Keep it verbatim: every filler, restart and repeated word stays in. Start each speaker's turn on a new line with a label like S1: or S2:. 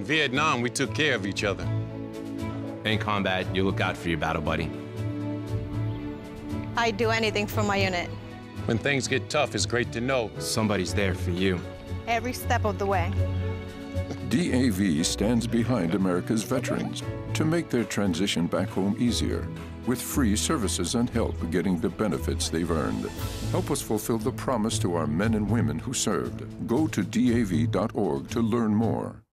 S1: Vietnam, we took care of each other.
S2: In combat, you look out for your battle buddy.
S3: I'd do anything for my unit.
S1: When things get tough, it's great to know
S2: Somebody's there for you.
S3: Every step of the way.
S4: D A V stands behind America's veterans to make their transition back home easier, with free services and help getting the benefits they've earned. Help us fulfill the promise to our men and women who served. Go to D A V dot org to learn more.